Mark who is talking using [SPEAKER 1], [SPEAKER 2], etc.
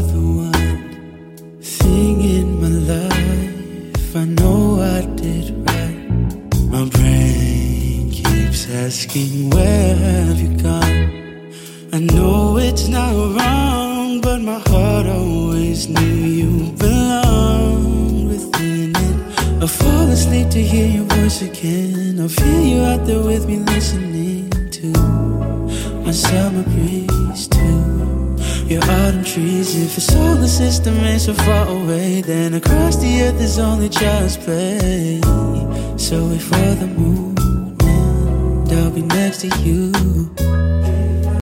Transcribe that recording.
[SPEAKER 1] are the one thing in my life. I know I did right. My brain keeps asking, where have you gone? I know it's not wrong, but my heart always knew you belonged within it. I fall asleep to hear your voice again. I feel you out there with me listening to my summer breeze too. Your autumn trees. If your solar system ain't so far away, then across the earth is only child's play. So wait for the moon and I'll be next to you.